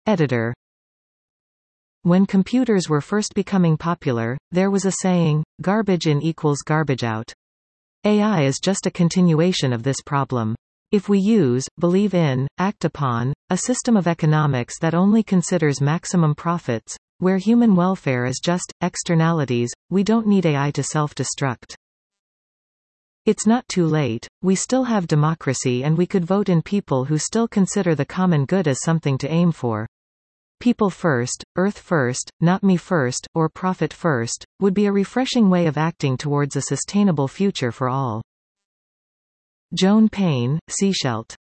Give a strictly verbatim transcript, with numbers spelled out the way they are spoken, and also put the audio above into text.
Editor. When computers were first becoming popular, there was a saying, garbage in equals garbage out. A I is just a continuation of this problem. If we use, believe in, act upon, a system of economics that only considers maximum profits, where human welfare is just externalities, we don't need A I to self-destruct. It's not too late, we still have democracy and we could vote in people who still consider the common good as something to aim for. People first, earth first, not me first, or profit first, would be a refreshing way of acting towards a sustainable future for all. Joan Payne, Seashelt.